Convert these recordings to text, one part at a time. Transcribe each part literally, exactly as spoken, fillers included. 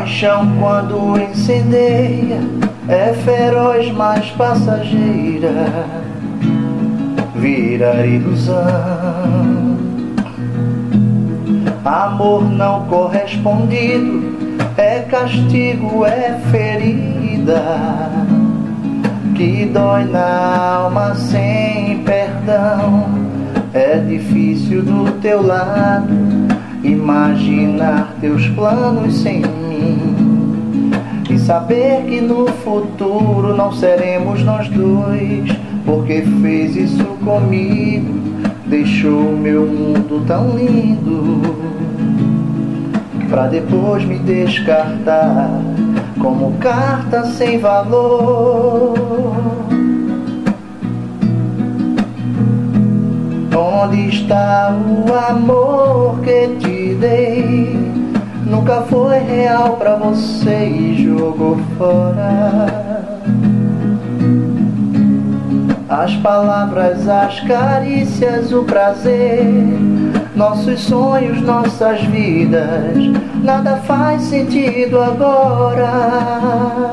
Paixão quando incendeia é feroz, mas passageira, vira ilusão. Amor não correspondido é castigo, é ferida que dói na alma sem perdão. É difícil do teu lado imaginar teus planos sem mim e saber que no futuro não seremos nós dois, porque fez isso comigo, deixou meu mundo tão lindo pra depois me descartar como carta sem valor. Onde está o amor que te dei? Nunca foi real pra você e jogou fora. As palavras, as carícias, o prazer, nossos sonhos, nossas vidas, nada faz sentido agora.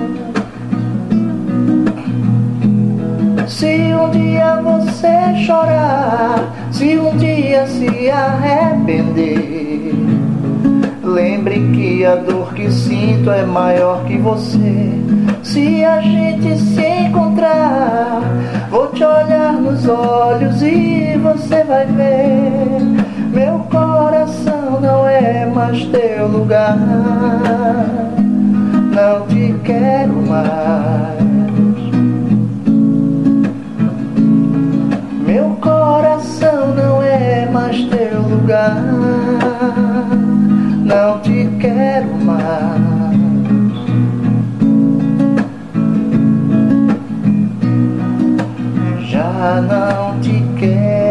Se um dia você chorar, se um dia se arrepender, lembre que a dor que sinto é maior que você. Se a gente se encontrar, vou te olhar nos olhos e você vai ver, meu coração não é mais teu lugar. Não te quero mais. Meu coração não é mais teu lugar. Não te quero mais. Já não te quero.